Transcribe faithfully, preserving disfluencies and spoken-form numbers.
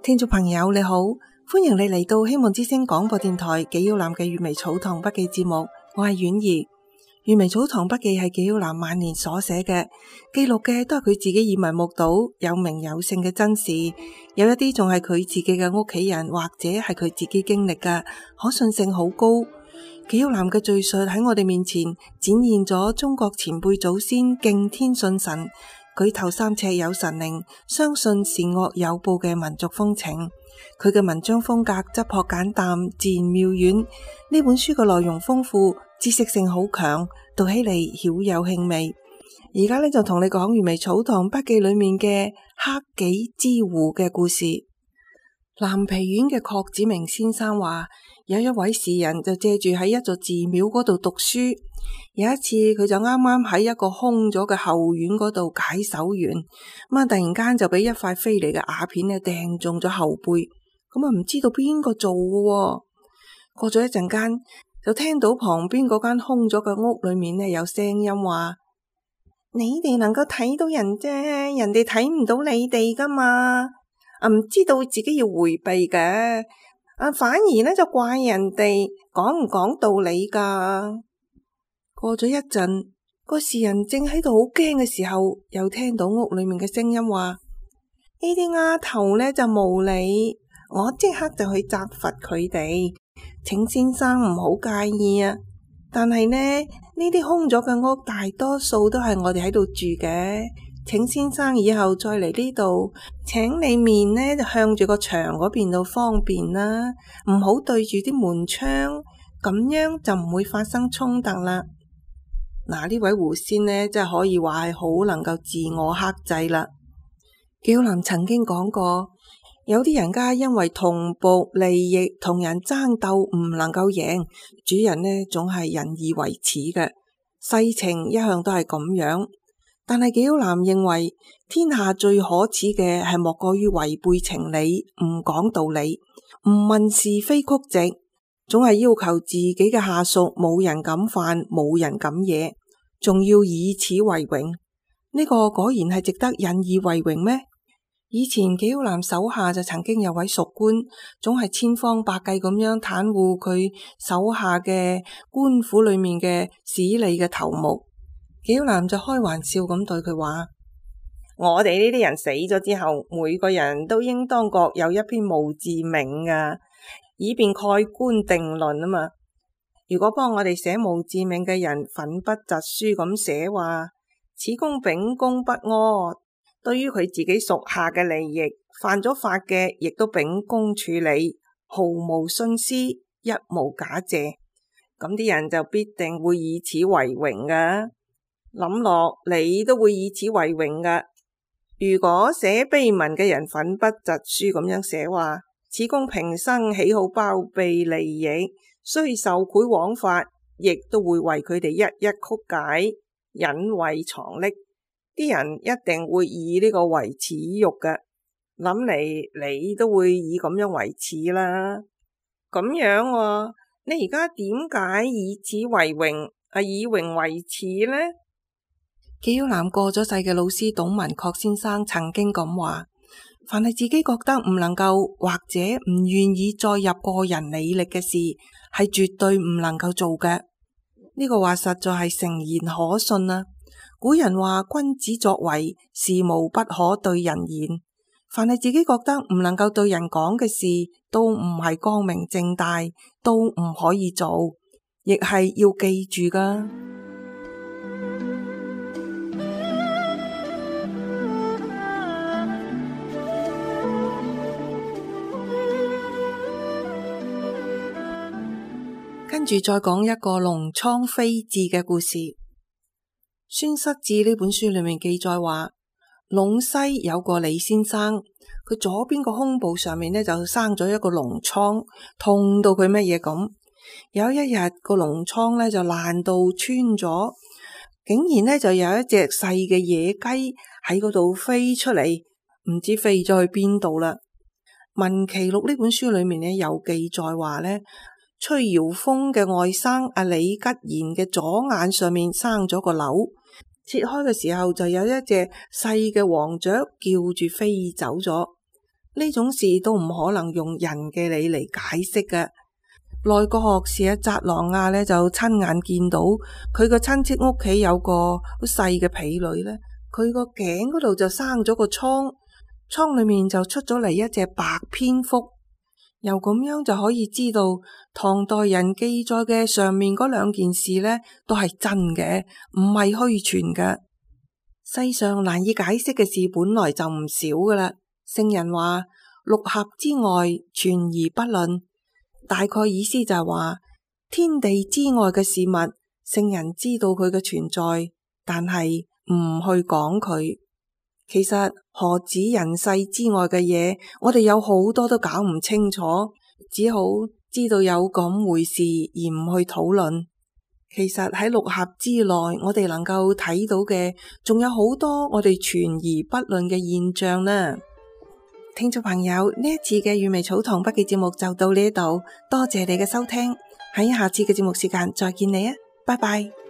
聽眾朋友你好，歡迎你嚟到希望之聲廣播電台紀曉嵐嘅閱微草堂筆記節目，我係婉兒。閱微草堂筆記係紀曉嵐晚年所寫嘅，記錄嘅都係佢自己耳聞目睹有名有姓嘅真事，有一啲仲係佢自己嘅屋企人或者係佢自己經歷嘅，可信性好高。紀曉嵐嘅敘述喺我哋面前展現咗中國前輩祖先敬天信神、舉頭三尺有神靈、相信善惡有報嘅民族風情。佢嘅文章風格質樸簡淡、自然妙遠。呢本書嘅內容豐富，知識性好強，讀起嚟曉有興味。而家呢，就同你講閱微草堂筆記裏面嘅克己之狐嘅故事。南皮縣嘅郝子明先生話，有一位士人就借住喺一座寺廟嗰度讀書。有一次佢就啱啱喺一個空咗嘅後院嗰度解手完，咁啊突然間就俾一塊飛嚟嘅瓦片咧掟中咗後背，咁啊唔知道邊個做嘅。過咗一陣間，就聽到旁邊嗰間空咗嘅屋裏面咧有聲音話：你哋能夠睇到人啫，人哋睇唔到你哋噶嘛，啊唔知道自己要回避嘅，啊反而咧就怪人哋講唔講道理噶。過咗一陣，個士人正喺度好驚嘅時候，又聽到屋裏面嘅聲音話：呢啲丫頭呢就無理，我即刻就去責罰佢哋，請先生唔好介意啊。但係呢，呢啲空咗嘅屋大多數都係我哋喺度住嘅，請先生以後再嚟呢度，請你面呢就向住個牆嗰邊度方便啦，唔好對住啲門窗，咁樣就唔會發生衝突啦。嗱，呢位狐仙呢，真係可以話係好能夠自我克制啦。紀曉嵐曾經講過，有啲人家因為同僕利益同人爭鬥唔能夠贏，主人呢總係引以為恥嘅，世情一向都係咁樣。但係紀曉嵐認為，天下最可恥嘅係莫過於違背情理、唔講道理、唔問是非曲直，總係要求自己嘅下屬冇人敢犯，冇人敢惹，仲要以此為榮。呢個果然係值得引以為榮咩？以前紀曉嵐手下就曾經有位屬官，總係千方百計咁樣袒護佢手下嘅官府裏面嘅使吏嘅頭目。紀曉嵐就開玩笑咁對佢話：我哋呢啲人死咗之後，每個人都應當各有一篇墓誌銘噶，以便蓋棺定論啊嘛。如果幫我哋寫墓誌銘嘅人奮筆疾書咁寫話，此公秉公不阿，對於佢自己屬下嘅利益，犯咗法嘅亦都秉公處理，毫無徇私，一無假借，咁啲人就必定會以此為榮噶。諗落你都會以此為榮噶。如果寫碑文嘅人奮筆疾書咁樣寫話，此公平生喜好包庇利益，雖受賄枉法，亦都會為佢哋一一曲解、隱晦藏匿，啲人一定會以呢個為恥辱嘅。諗嚟你都會以咁樣為恥啦。咁樣啊，你而家點解以此為榮啊？以榮為恥呢？紀曉嵐過咗世嘅老師董文確先生曾經咁話：凡係自己覺得唔能夠或者唔願意再入個人履歷嘅事，係絕對唔能夠做嘅。呢個話實在係誠言可信啊！古人話君子作為，事無不可對人言。凡係自己覺得唔能夠對人講嘅事，都唔係光明正大，都唔可以做，亦係要記住噶。跟住再講一個龍蒼飛志嘅故事。《孫失志》呢本書裏面記載話，隴西有個李先生，佢左邊個胸部上面呢就生咗一個膿瘡，痛到佢乜嘢咁。有一日個膿瘡呢就爛到穿咗，竟然呢就有一隻細嘅野雞喺嗰度飛出嚟，唔知飛咗去邊度啦。《文奇錄》呢本書裏面呢有記載話呢，崔堯豐嘅外甥阿李吉賢嘅左眼上面生咗個瘤，切開嘅時候就有一隻細嘅黃雀叫住飛走咗。 呢種事都唔可能用人嘅理嚟解釋嘅。內閣學士阿扎朗亞呢就親眼見到佢個親戚屋企有個好細嘅婢女呢，佢個頸嗰度就生咗個瘡，瘡裏面就出咗嚟一隻白蝙蝠。又咁樣就可以知道唐代人記載嘅上面嗰兩件事呢都係真嘅，唔係虛傳嘅。世上難以解釋嘅事本來就唔少噶啦。聖人話六合之外存而不論，大概意思就係話天地之外嘅事物，聖人知道佢嘅存在，但係唔去講佢。其實何止人世之外嘅嘢，我哋有好多都搞唔清楚，只好知道有咁回事而唔去討論。其實喺六合之內，我哋能夠睇到嘅仲有好多我哋存而不論嘅現象呢。聽眾朋友，呢一次嘅語微草堂筆記節目就到呢度，多謝你嘅收聽，喺下次嘅節目時間再見你啊，拜拜。